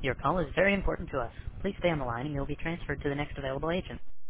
Your call is very important to us. Please stay on the line and you'll be transferred to the next available agent.